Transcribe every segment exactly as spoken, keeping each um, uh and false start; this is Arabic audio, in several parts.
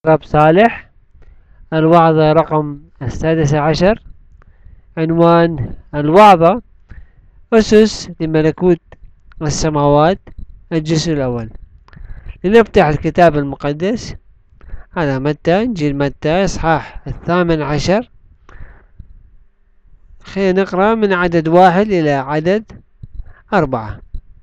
رب صالح. الوعظة رقم السادس عشر. عنوان الوعظة: أسس لملكوت السماوات، الجزء الأول. لنفتح الكتاب المقدس على متى، إنجيل متى إصحاح الثامن عشر. خلينا نقرأ من عدد واحد إلى عدد أربعة.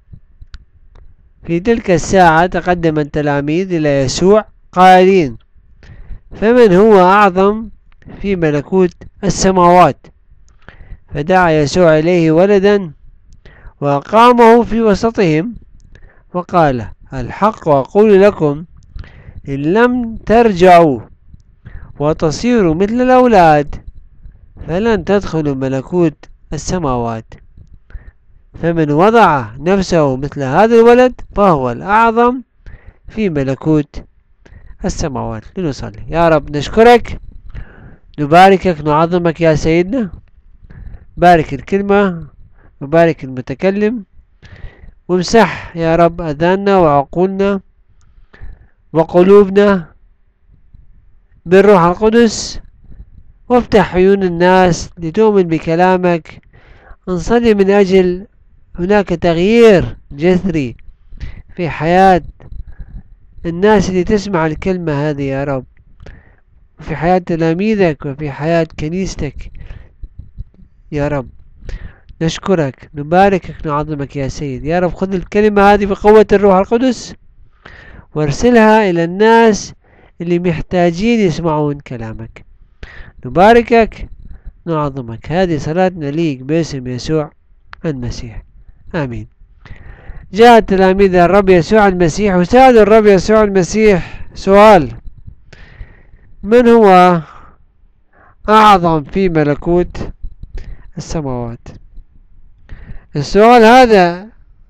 في تلك الساعة تقدم التلاميذ إلى يسوع قائلين: فمن هو أعظم في ملكوت السماوات؟ فدعا يسوع إليه ولدا وأقامه في وسطهم وقال: الحق أقول لكم، إن لم ترجعوا وتصيروا مثل الأولاد فلن تدخلوا ملكوت السماوات. فمن وضع نفسه مثل هذا الولد فهو الأعظم في ملكوت السماوات. لنصلي. يا رب نشكرك، نباركك، نعظمك يا سيدنا. بارك الكلمة وبارك المتكلم، وامسح يا رب أذاننا وعقولنا وقلوبنا بالروح القدس، وافتح عيون الناس لتؤمن بكلامك. نصلي من أجل هناك تغيير جذري في حياة الناس اللي تسمع الكلمة هذه يا رب، وفي حياة تلاميذك وفي حياة كنيستك يا رب. نشكرك، نباركك، نعظمك يا سيد. يا رب خذ الكلمة هذه بقوة الروح القدس وارسلها إلى الناس اللي محتاجين يسمعون كلامك. نباركك، نعظمك. هذه صلاتنا ليك باسم يسوع المسيح، آمين. جاء تلاميذ الرب يسوع المسيح وسألوا الرب يسوع المسيح سؤال: من هو أعظم في ملكوت السماوات؟ السؤال هذا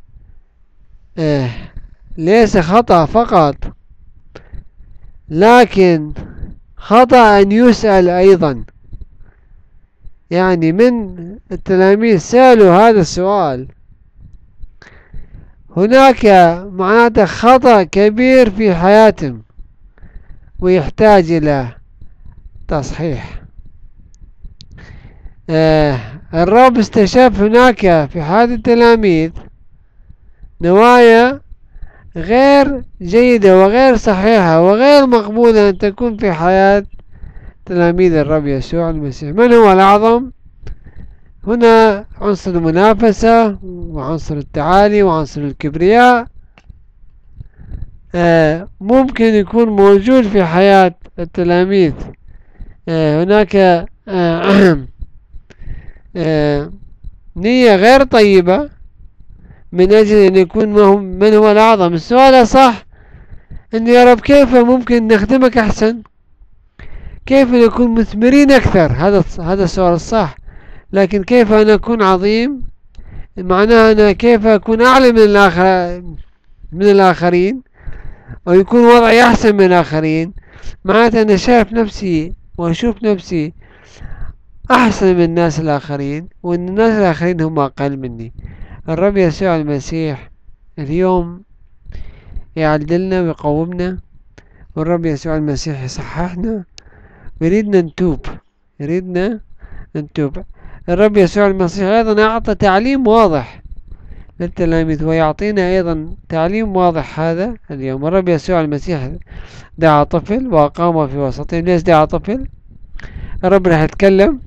آه ليس خطأ فقط، لكن خطأ أن يسأل أيضا. يعني من التلاميذ سألوا هذا السؤال، هناك معناته خطأ كبير في حياتهم ويحتاج إلى تصحيح. آه الرب استشف هناك في حياة التلاميذ نوايا غير جيدة وغير صحيحة وغير مقبولة أن تكون في حياة تلاميذ الرب يسوع المسيح. من هو الأعظم؟ هنا عنصر المنافسة وعنصر التعالي وعنصر الكبرياء آه ممكن يكون موجود في حياة التلاميذ. آه هناك آه آه نية غير طيبة من أجل أن يكون من هو الأعظم. السؤال صح، أن يا رب كيف ممكن نخدمك أحسن، كيف نكون مثمرين أكثر؟ هذا هذا السؤال الصح. لكن كيف أنا أكون عظيم؟ معناها أنا كيف أكون أعلى من الآخر من الآخرين أو يكون وضعي أحسن من الآخرين؟ معناته أنا شايف نفسي وأشوف نفسي أحسن من الناس الآخرين، وأن الناس الآخرين هم أقل مني. الرب يسوع المسيح اليوم يعدلنا ويقومنا، والرب يسوع المسيح يصححنا ويريدنا نتوب، يريدنا نتوب. الرب يسوع المسيح أيضا أعطى تعليم واضح للتلاميذ ويعطينا أيضا تعليم واضح هذا اليوم. الرب يسوع المسيح دعا طفل وأقامه في وسطهم. ليش دعا طفل؟ الرب راح يتكلم،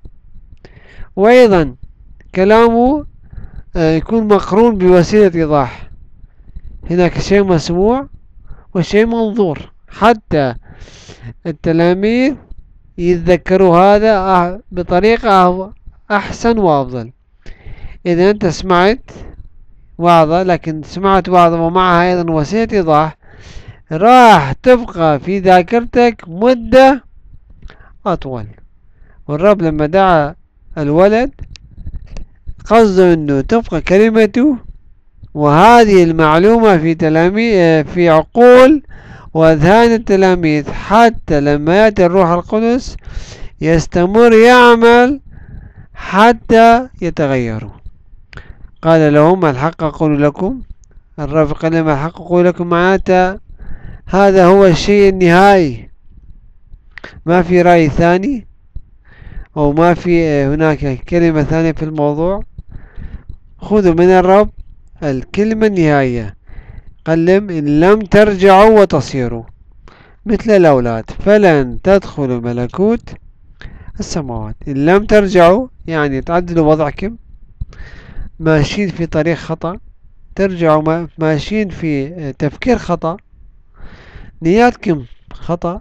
وأيضا كلامه يكون مقرون بوسيلة إيضاح. هناك شيء مسموع وشيء منظور حتى التلاميذ يتذكروا هذا بطريقة أحسن وأفضل. إذا أنت سمعت وعظة، لكن سمعت وعظة ومعها أيضا وسيلة إيضاح، راح تبقى في ذاكرتك مدة أطول. والرب لما دعا الولد قصده أنه تبقى كلمته وهذه المعلومة في تلاميذ في عقول وأذهان التلاميذ، حتى لما يأتي الروح القدس يستمر يعمل حتى يتغيروا. قال لهم: الحق أقول لكم. الرب قال لهم: الحق أقول لكم، معناته هذا هو الشيء النهائي. ما في رأي ثاني أو ما في هناك كلمة ثانية في الموضوع. خذوا من الرب الكلمة النهائية. قلم إن لم ترجعوا وتصيروا مثل الأولاد فلن تدخلوا ملكوت السماوات. إن لم ترجعوا يعني تعدلوا وضعكم، ماشيين في طريق خطأ، ترجعوا ماشيين في تفكير خطأ، نياتكم خطأ،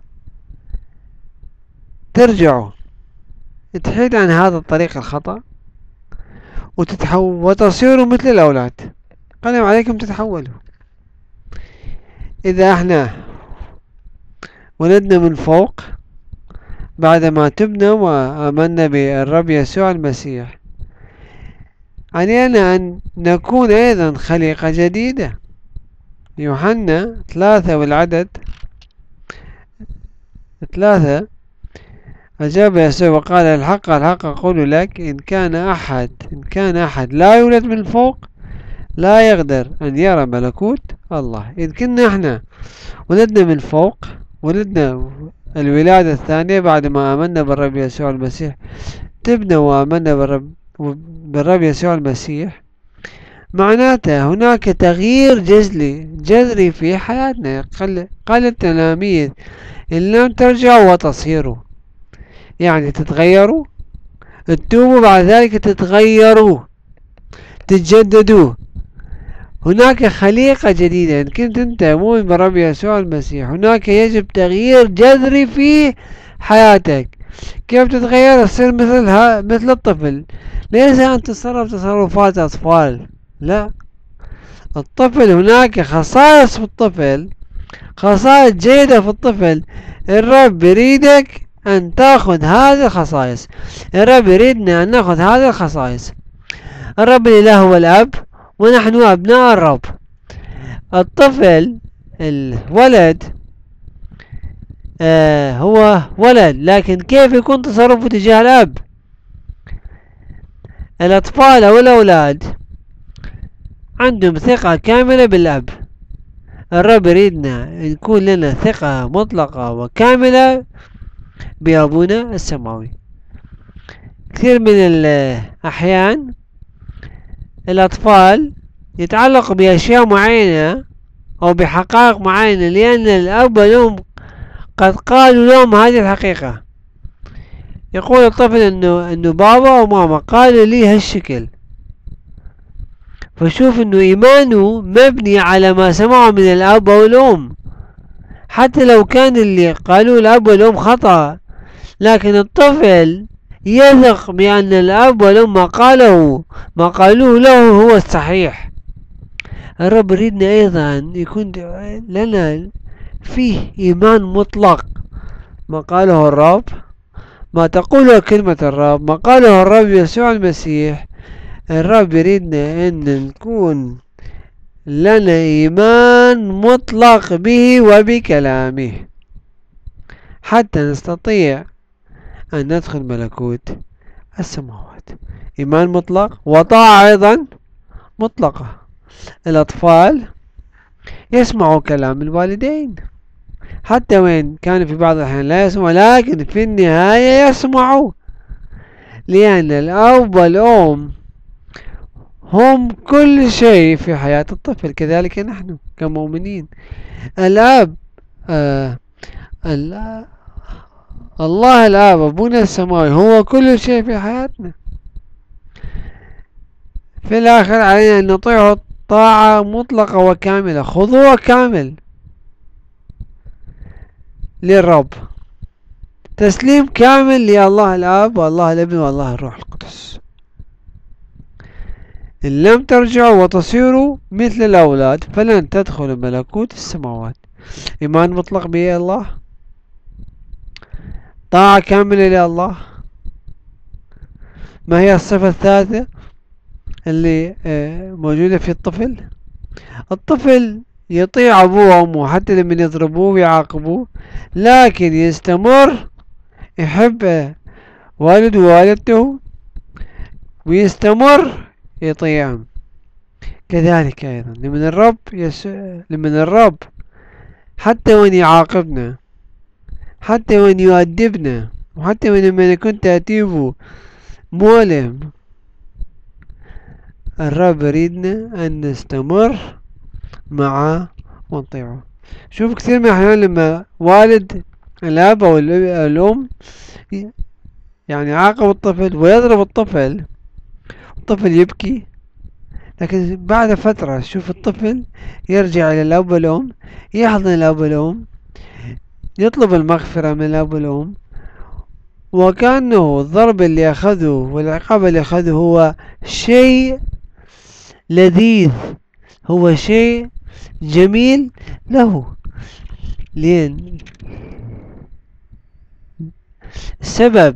ترجعوا تحيد عن هذا الطريق الخطأ وتتحول وتصيروا مثل الأولاد. قلم عليكم تتحولوا. إذا احنا ولدنا من فوق بعدما تبنا وآمنا بالرب يسوع المسيح، علينا أن نكون أيضا خليقة جديدة. يوحنا ثلاثة والعدد ثلاثة أجاب يسوع وقال الحق الحق أقول لك إن كان أحد إن كان أحد لا يولد من فوق لا يقدر أن يرى ملكوت الله. إذ كنا احنا ولدنا من فوق، ولدنا الولادة الثانية بعد ما آمنا بالرب يسوع المسيح، تبنا وآمنا بالرب بالرب يسوع المسيح، معناته هناك تغيير جذري جذري في حياتنا. قال, قال التلاميذ إن لم ترجعوا وتصيروا، يعني تتغيروا، تتوبوا، بعد ذلك تتغيروا، تتجددوا. هناك خليقة جديدة. إن كنت أنت مؤمن برب يسوع المسيح، هناك يجب تغيير جذري في حياتك. كيف تتغير؟ تصير مثل ها مثل الطفل. ليس أن تتصرف تصرفات أطفال، لا. الطفل هناك خصائص في الطفل، خصائص جيدة في الطفل. الرب يريدك أن تأخذ هذه الخصائص. الرب يريدنا أن نأخذ هذه الخصائص. الرب الإله هو الأب ونحن أبناء الرب. الطفل الولد آه هو ولد، لكن كيف يكون تصرفه تجاه الأب؟ الأطفال أو الأولاد عندهم ثقة كاملة بالأب. الرب يريدنا يكون لنا ثقة مطلقة وكاملة بأبونا السماوي. كثير من الأحيان الأطفال يتعلقوا بأشياء معينة أو بحقائق معينة لأن الأب والأم قد قالوا لهم هذه الحقيقة. يقول الطفل إنه إنه بابا وماما قالوا لي هالشكل، فشوف إنه إيمانه مبني على ما سمعه من الأب والأم، حتى لو كان اللي قالوه الأب والأم خطأ، لكن الطفل يثق بأن الأب والأم ما قالوا ما قالوه له هو الصحيح. الرب يريدنا أيضا يكون لنا فيه إيمان مطلق. ما قاله الرب، ما تقوله كلمة الرب، ما قاله الرب يسوع المسيح. الرب يريدنا أن نكون لنا إيمان مطلق به وبكلامه حتى نستطيع أن ندخل ملكوت السماوات. إيمان مطلق وطاعة أيضا مطلقة. الأطفال يسمعوا كلام الوالدين حتى وين كان في بعض الأحيان لا يسمعوا، لكن في النهاية يسمعوا، لأن الأب والأم هم كل شيء في حياة الطفل. كذلك نحن كمؤمنين. الأب آه الله الآب أبونا السماوي هو كل شيء في حياتنا. في الآخر علينا أن نطيعه طاعة مطلقة وكاملة، خضوع كامل للرب، تسليم كامل لله الآب والله الابن والله الروح القدس. إن لم ترجعوا وتصيروا مثل الأولاد فلن تدخلوا ملكوت السماوات. إيمان مطلق به الله، طاعة كاملة لله. ما هي الصفة الثالثة اللي موجودة في الطفل؟ الطفل يطيع أبوه وأمه حتى لمن يضربوه ويعاقبوه، لكن يستمر يحب والده ووالدته ويستمر يطيعهم. كذلك أيضا لمن الرب يس... لمن الرب حتى وإن يعاقبنا، حتى وإن يؤدبنا، وحتى من لما يكون تأديبه مؤلم، الرب يريدنا أن نستمر معه ونطيعه. شوف كثير من الأحيان لما والد الأب أو الأم يعني يعاقب الطفل ويضرب الطفل، الطفل يبكي، لكن بعد فترة شوف الطفل يرجع إلى الأب والأم، يحضن الأب والأم، يطلب المغفرة من الأب والأم، وكأنه الضرب اللي أخذه والعقاب اللي أخذه هو شيء لذيذ، هو شيء جميل له. لين السبب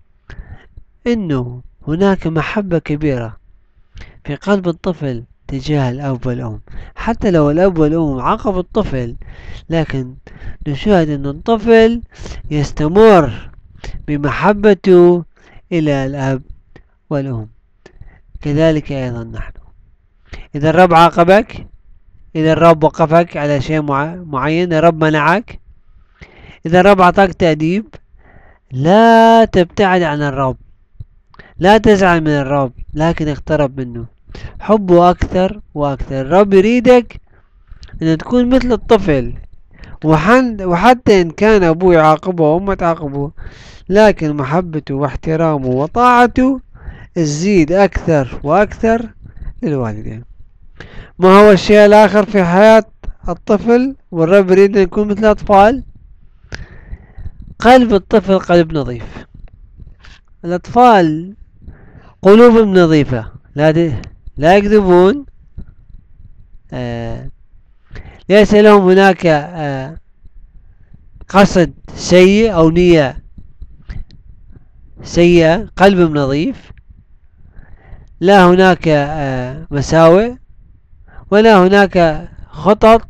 انه هناك محبة كبيرة في قلب الطفل تجاه الأب والأم، حتى لو الأب والأم عاقبوا الطفل، لكن نشاهد أن الطفل يستمر بمحبته إلى الأب والأم. كذلك أيضا نحن، إذا الرب عاقبك، إذا الرب وقفك على شيء معين، الرب منعك، إذا الرب أعطاك تأديب، لا تبتعد عن الرب، لا تزعل من الرب، لكن اقترب منه، حبه أكثر وأكثر. الرب يريدك أن تكون مثل الطفل، وحتى إن كان أبوه يعاقبه وأمه تعاقبه، لكن محبته واحترامه وطاعته تزيد أكثر وأكثر للوالدين. ما هو الشيء الآخر في حياة الطفل والرب يريد أن يكون مثل الأطفال؟ قلب الطفل قلب نظيف. الأطفال قلوبهم نظيفة، لا لا يكذبون، آه ليس لهم هناك آه قصد سيء أو نية سيئة، قلبهم نظيف، لا هناك آه مساوئ، ولا هناك خطط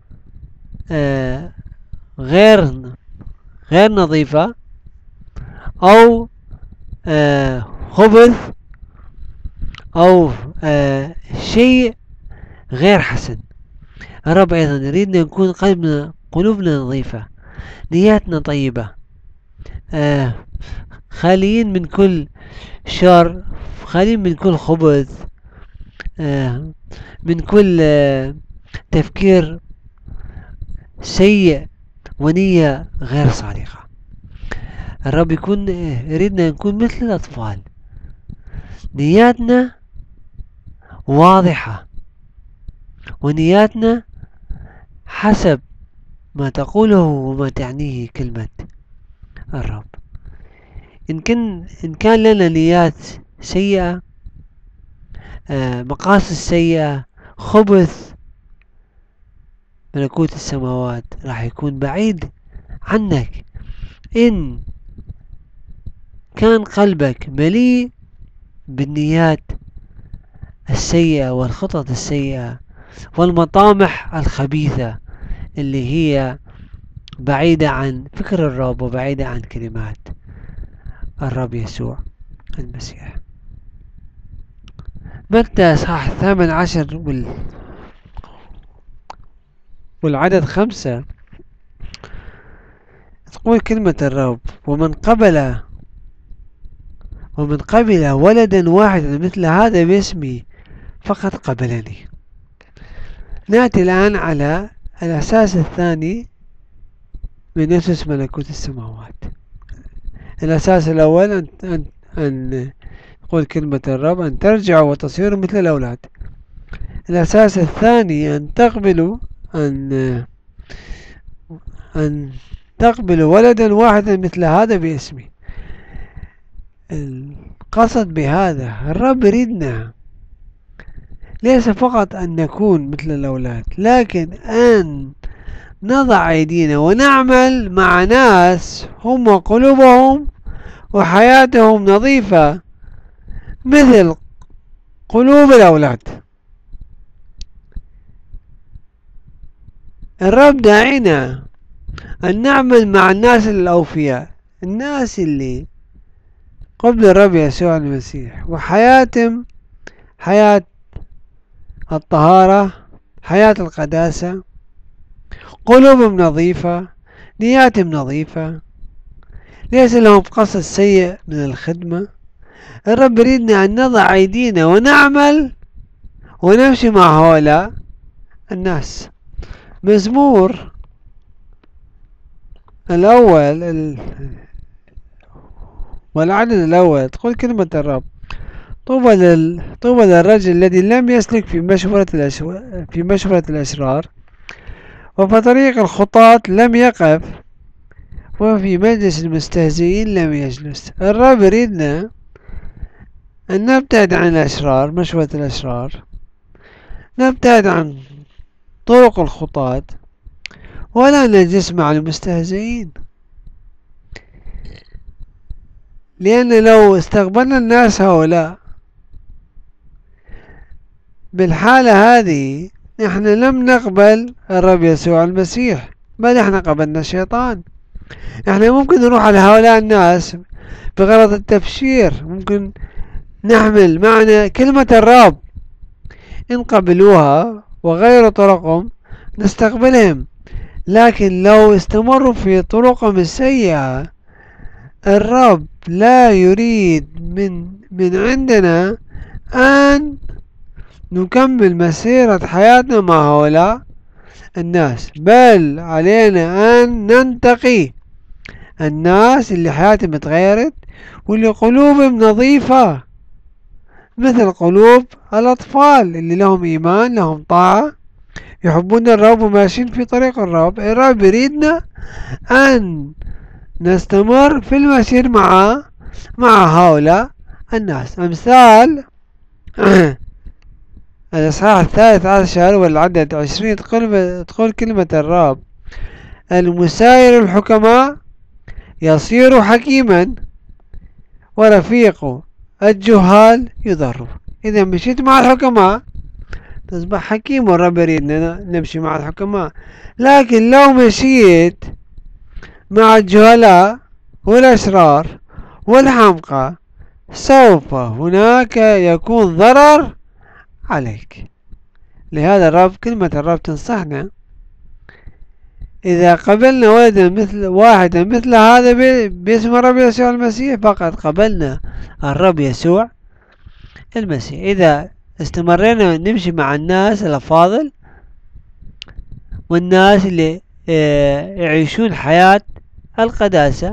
آه غير غير نظيفة أو آه خبث أو آه شيء غير حسن. الرب أيضا يريدنا نكون قلبنا قلوبنا نظيفة، نياتنا طيبة، آه خاليين من كل شر، خاليين من كل خبث، آه من كل آه تفكير سيء ونية غير صادقة. الرب يكون يريدنا نكون مثل الأطفال، نياتنا واضحة، ونياتنا حسب ما تقوله وما تعنيه كلمة الرب. إن كان إن كان لنا نيات سيئة، آه مقاصد سيئة، خبث، ملكوت السماوات راح يكون بعيد عنك. إن كان قلبك مليء بالنيات السيئة والخطط السيئة والمطامح الخبيثة اللي هي بعيدة عن فكر الرب وبعيدة عن كلمات الرب يسوع المسيح. متى صح الثامن عشر وال... والعدد خمسة تقول كلمة الرب: ومن قبل ومن قبل ولدا واحدا مثل هذا باسمي فقد قبلني. نأتي الآن على الأساس الثاني من أسس ملكوت السماوات. الأساس الأول أن, أن, أن تقول كلمة الرب أن ترجعوا وتصيروا مثل الأولاد. الأساس الثاني أن تقبلوا أن أن تقبلوا ولدا واحدا مثل هذا باسمي. القصد بهذا الرب يريدنا ليس فقط أن نكون مثل الأولاد، لكن أن نضع أيدينا ونعمل مع ناس هم قلوبهم وحياتهم نظيفة مثل قلوب الأولاد. الرب داعينا أن نعمل مع الناس الأوفياء، الناس اللي قبل الرب يسوع المسيح وحياتهم حياة الطهارة، حياة القداسة، قلوبهم نظيفة، نياتهم نظيفة، ليس لهم قصد سيء من الخدمة. الرب يريدنا أن نضع أيدينا ونعمل ونمشي مع هؤلاء الناس. مزمور الأول ال... والعدد الأول تقول كلمة الرب: طوبى لل... طوبى للرجل الذي لم يسلك في مشورة الأشو... في مشورة الأشرار، وفي طريق الخطاة لم يقف، وفي مجلس المستهزئين لم يجلس. الرب يريدنا أن نبتعد عن الأشرار، مشورة الأشرار، نبتعد عن طرق الخطاة، ولا نجلس مع المستهزئين. لأن لو استقبلنا الناس هؤلاء بالحالة هذه نحن لم نقبل الرب يسوع المسيح، بل احنا قبلنا الشيطان. احنا ممكن نروح على هؤلاء الناس بغرض التبشير، ممكن نحمل معنا كلمة الرب، إن قبلوها وغيروا طرقهم نستقبلهم. لكن لو استمروا في طرقهم السيئة، الرب لا يريد من من عندنا أن نكمل مسيرة حياتنا مع هؤلاء الناس، بل علينا أن ننتقي الناس اللي حياتهم اتغيرت واللي قلوبهم نظيفة، مثل قلوب الأطفال اللي لهم إيمان، لهم طاعة، يحبون الرب وماشيين في طريق الرب. الرب يريدنا أن نستمر في المسير مع مع هؤلاء الناس. أمثال الإصحاح الثالث عشر والعدد عشرين تقول, تقول كلمة الرب: المساير الحكماء يصير حكيما، ورفيق الجهال يضر. إذا مشيت مع الحكماء تصبح حكيم، والرب يريدنا نمشي مع الحكماء. لكن لو مشيت مع الجهلاء والأشرار والحمقى سوف هناك يكون ضرر عليك. لهذا الرب كلمة الرب تنصحنا: إذا قبلنا ولدا مثل واحدا مثل هذا باسم الرب يسوع المسيح فقد قبلنا الرب يسوع المسيح. إذا استمرينا نمشي مع الناس الأفاضل والناس اللي يعيشون حياة القداسة،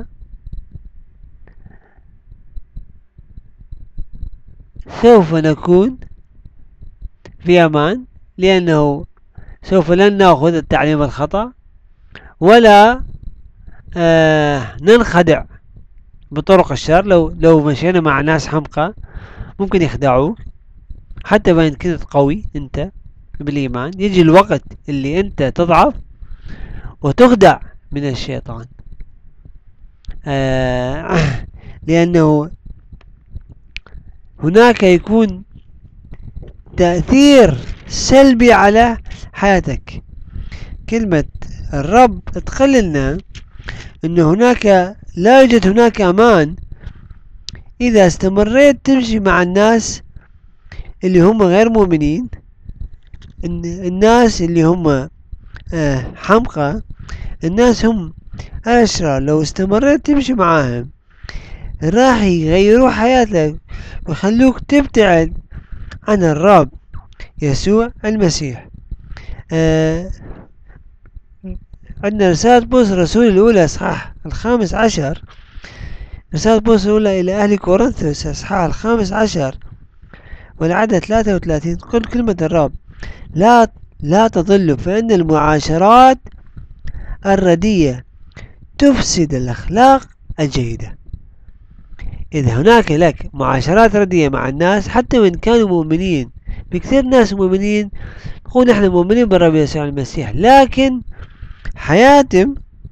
سوف نكون في أمان، لأنه سوف لن نأخذ التعليم الخطأ ولا آه ننخدع بطرق الشر. لو لو مشينا مع ناس حمقى ممكن يخدعوك، حتى وإن كنت قوي أنت بالإيمان يجي الوقت اللي أنت تضعف وتخدع من الشيطان، آه لأنه هناك يكون تأثير سلبي على حياتك. كلمة الرب تقللنا أن هناك لا يوجد هناك أمان إذا استمريت تمشي مع الناس اللي هم غير مؤمنين، الناس اللي هم حمقى، الناس هم أشرار. لو استمريت تمشي معاهم راح يغيروا حياتك ويخلوك تبتعد عن الرب يسوع المسيح. آه عندنا رسالة بولس الرسول الأولى إصحاح الخامس عشر، رسالة بولس الأولى إلى أهل كورنثوس إصحاح الخامس عشر والعدد ثلاثة وثلاثين تقول كلمة الرب: لا لا تضلوا، فإن المعاشرات الردية تفسد الأخلاق الجيدة. إذا هناك لك معاشرات ردية مع الناس حتى وإن كانوا مؤمنين، بكثير ناس مؤمنين نقول نحن مؤمنين بالرب يسوع المسيح لكن حياتهم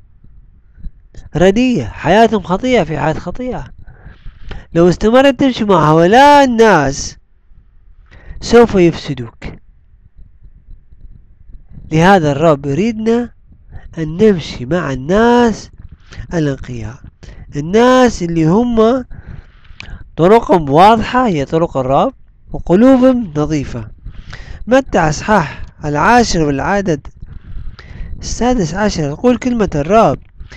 ردية، حياتهم خطيئة في حياة خطيئة. لو استمرت تمشي مع هؤلاء الناس سوف يفسدوك. لهذا الرب يريدنا أن نمشي مع الناس الانقياء، الناس اللي هم طرقهم واضحة هي طرق الرب وقلوبهم نظيفة. متى اصحاح العاشر والعدد السادس عشر يقول كلمة الرب: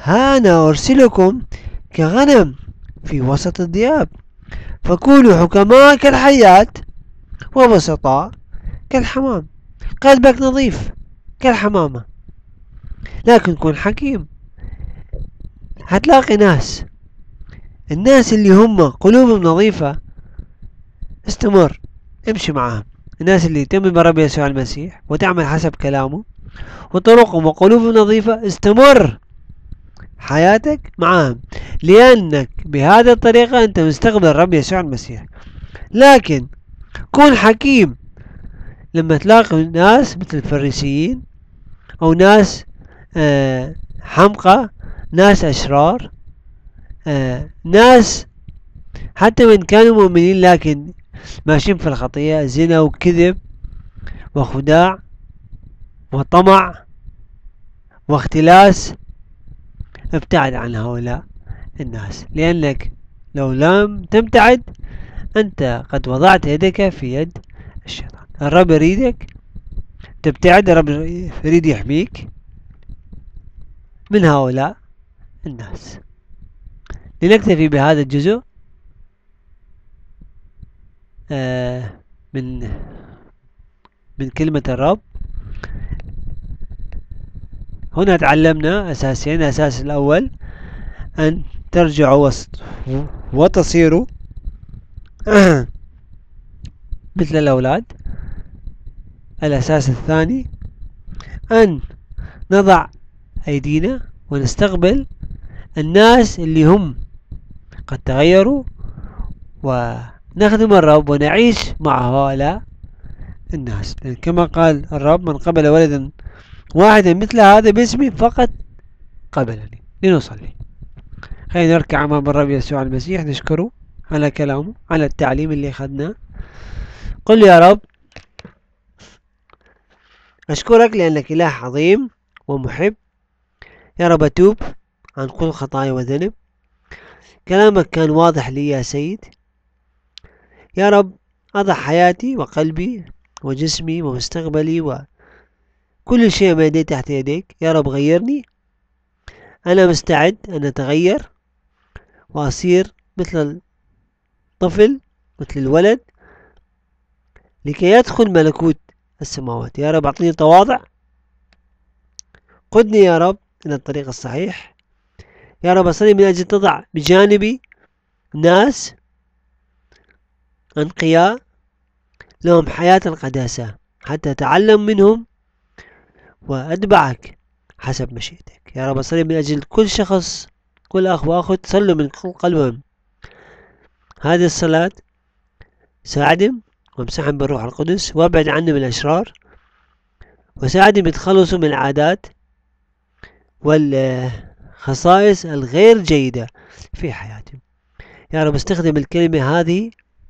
ها أنا أرسلكم كغنم في وسط الذئاب، فكونوا حكماء كالحياة وبسطاء كالحمام. قلبك نظيف كالحمامة، لكن كن حكيم. هتلاقي ناس، الناس اللي هم قلوبهم نظيفة استمر، امشي معاهم. الناس اللي تؤمن برب يسوع المسيح وتعمل حسب كلامه وطرقهم وقلوبهم نظيفة، استمر حياتك معاهم، لأنك بهذه الطريقة أنت مستقبل رب يسوع المسيح. لكن كون حكيم لما تلاقي ناس مثل الفريسيين أو ناس آه حمقى، ناس أشرار، آه ناس حتى وإن كانوا مؤمنين لكن ماشيين في الخطية، زنا وكذب وخداع وطمع واختلاس. ابتعد عن هؤلاء الناس، لأنك لو لم تبتعد أنت قد وضعت يدك في يد الشيطان. الرب يريدك تبتعد، الرب يريد يحميك من هؤلاء الناس. لنكتفي بهذا الجزء آه من من كلمة الرب. هنا تعلمنا أساسين. الأساس الأول أن ترجعوا وتصيروا مثل الأولاد. الأساس الثاني أن نضع أيدينا ونستقبل الناس اللي هم قد تغيروا ونخدم الرب ونعيش مع هؤلاء الناس، كما قال الرب: من قبل ولدا واحدا مثل هذا باسمي فقط قبلني. لنصلي. خلينا نركع أمام الرب يسوع المسيح، نشكره على كلامه، على التعليم اللي أخذناه. قل يا رب أشكرك لأنك إله عظيم ومحب. يا رب أتوب عن كل خطايا وذنب. كلامك كان واضح لي يا سيد. يا رب أضع حياتي وقلبي وجسمي ومستقبلي وكل شيء ما يدي تحت يديك. يا رب غيرني. أنا مستعد أن أتغير وأصير مثل الطفل، مثل الولد، لكي يدخل ملكوت السماوات. يا رب أعطني تواضع، قدني يا رب إلى الطريق الصحيح. يا رب أصلي من أجل تضع بجانبي ناس أنقياء لهم حياة القداسة حتى أتعلم منهم وأتبعك حسب مشيئتك. يا رب أصلي من أجل كل شخص، كل أخ وأخت صلوا من كل قلبهم هذه الصلاة. ساعدهم وامسحهم بالروح القدس وابعد عنهم الأشرار، وساعدهم يتخلصوا من العادات والخصائص الغير جيدة في حياتهم. يا رب استخدم الكلمة هذه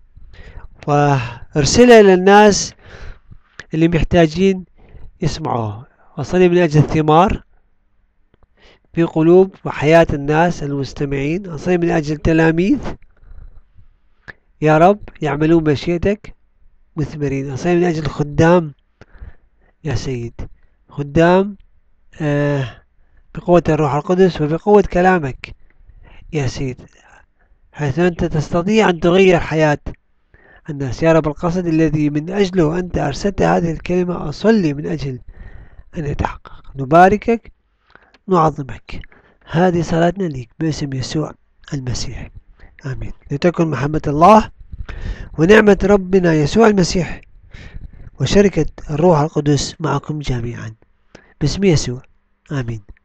وارسلها للناس اللي محتاجين يسمعوها. وصلي من أجل الثمار في قلوب وحياة الناس المستمعين. أصلي من أجل تلاميذ يا رب يعملون مشيئتك مثمرين. أصلي من أجل خدام يا سيد، خدام آه بقوة الروح القدس وبقوة كلامك يا سيد، حيث أنت تستطيع أن تغير حياة الناس. يا رب القصد الذي من أجله أنت أرسلت هذه الكلمة أصلي من أجل أن يتحقق. نباركك، نعظمك. هذه صلاتنا ليك باسم يسوع المسيح، آمين. لتكن محبة الله ونعمة ربنا يسوع المسيح وشركة الروح القدس معكم جميعا باسم يسوع، آمين.